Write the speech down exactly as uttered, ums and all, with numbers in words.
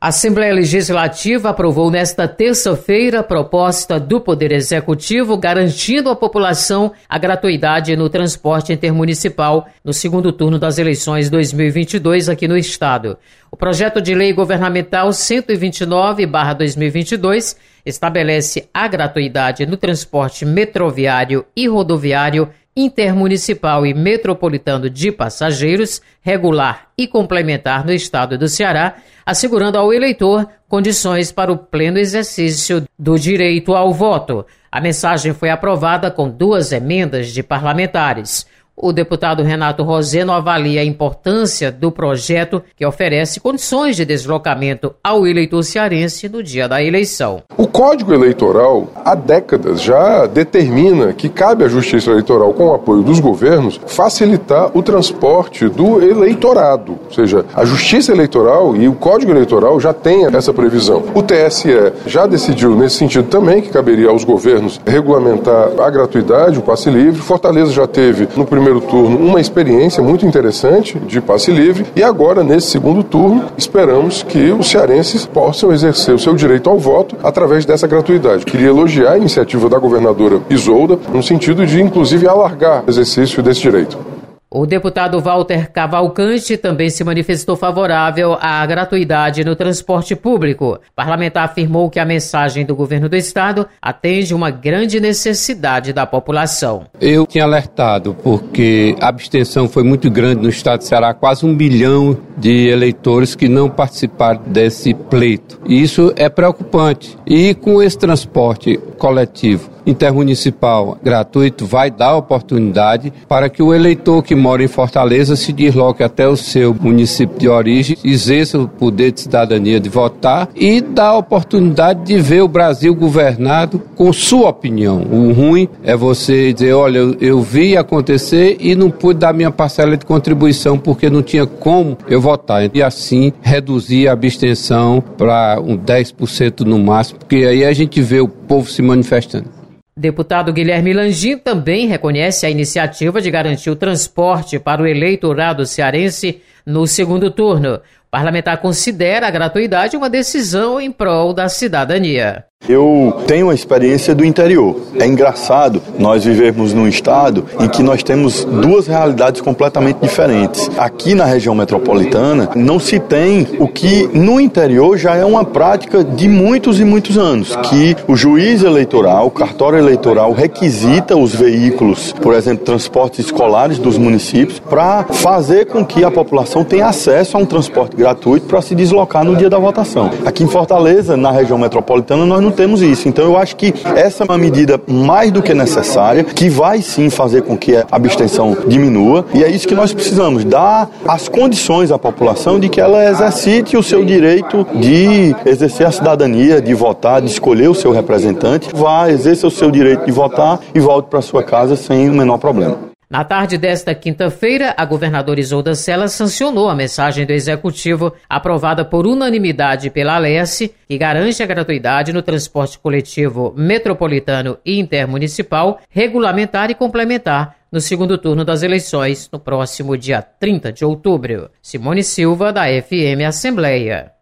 A Assembleia Legislativa aprovou nesta terça-feira a proposta do Poder Executivo garantindo à população a gratuidade no transporte intermunicipal no segundo turno das eleições dois mil e vinte e dois aqui no estado. O projeto de lei governamental cento e vinte e nove barra dois mil e vinte e dois estabelece a gratuidade no transporte metroviário e rodoviário intermunicipal e metropolitano de passageiros, regular e complementar no estado do Ceará, assegurando ao eleitor condições para o pleno exercício do direito ao voto. A mensagem foi aprovada com duas emendas de parlamentares. O deputado Renato Roseno avalia a importância do projeto que oferece condições de deslocamento ao eleitor cearense no dia da eleição. O Código Eleitoral, há décadas, já determina que cabe à Justiça Eleitoral, com o apoio dos governos, facilitar o transporte do eleitorado. Ou seja, a Justiça Eleitoral e o Código Eleitoral já têm essa previsão. O T S E já decidiu nesse sentido também que caberia aos governos regulamentar a gratuidade, o passe livre. Fortaleza já teve, no primeiro primeiro turno, uma experiência muito interessante de passe livre e agora, nesse segundo turno, esperamos que os cearenses possam exercer o seu direito ao voto através dessa gratuidade. Queria elogiar a iniciativa da governadora Isolda no sentido de, inclusive, alargar o exercício desse direito. O deputado Walter Cavalcante também se manifestou favorável à gratuidade no transporte público. O parlamentar afirmou que a mensagem do governo do estado atende uma grande necessidade da população. Eu tinha alertado porque a abstenção foi muito grande no estado de Ceará, quase um bilhão de eleitores que não participaram desse pleito. E isso é preocupante. E com esse transporte coletivo intermunicipal gratuito vai dar oportunidade para que o eleitor que mora em Fortaleza se desloque até o seu município de origem, exerça o poder de cidadania de votar e dá a oportunidade de ver o Brasil governado com sua opinião. O ruim é você dizer, olha, eu, eu vi acontecer e não pude dar minha parcela de contribuição porque não tinha como eu votar. E assim reduzir a abstenção para um dez por cento no máximo, porque aí a gente vê o povo se manifestando. Deputado Guilherme Landim também reconhece a iniciativa de garantir o transporte para o eleitorado cearense no segundo turno. O parlamentar considera a gratuidade uma decisão em prol da cidadania. Eu tenho a experiência do interior. É engraçado nós vivermos num estado em que nós temos duas realidades completamente diferentes. Aqui na região metropolitana não se tem o que no interior já é uma prática de muitos e muitos anos, que o juiz eleitoral, o cartório eleitoral requisita os veículos, por exemplo, transportes escolares dos municípios, para fazer com que a população tenha acesso a um transporte gratuito para se deslocar no dia da votação. Aqui em Fortaleza, na região metropolitana, nós não temos isso. Então eu acho que essa é uma medida mais do que necessária, que vai sim fazer com que a abstenção diminua, e é isso que nós precisamos, dar as condições à população de que ela exercite o seu direito de exercer a cidadania, de votar, de escolher o seu representante, vá, exerça o seu direito de votar e volte para sua casa sem o menor problema. Na tarde desta quinta-feira, a governadora Isolda Sela sancionou a mensagem do Executivo, aprovada por unanimidade pela Alesse, que garante a gratuidade no transporte coletivo metropolitano e intermunicipal, regulamentar e complementar no segundo turno das eleições, no próximo dia trinta de outubro. Simone Silva, da F M Assembleia.